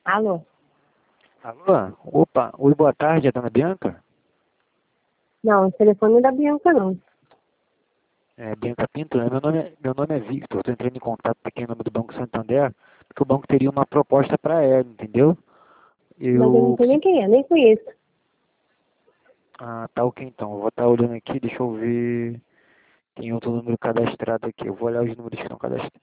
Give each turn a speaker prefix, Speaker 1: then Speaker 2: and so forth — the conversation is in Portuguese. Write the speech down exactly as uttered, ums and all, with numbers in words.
Speaker 1: Alô?
Speaker 2: Alô? Opa, oi, boa tarde, é a dona Bianca?
Speaker 1: Não, o telefone não é da Bianca, não.
Speaker 2: É, Bianca Pinto, né? Meu nome é, meu nome é Victor, estou entrando em contato aqui em nome do Banco Santander, porque o banco teria uma proposta para ela, entendeu?
Speaker 1: Mas eu não
Speaker 2: Eu...
Speaker 1: sei nem quem é, nem conheço.
Speaker 2: Ah, tá ok então, eu vou estar olhando aqui, deixa eu ver... Tem outro número cadastrado aqui, eu vou olhar os números que estão cadastrados.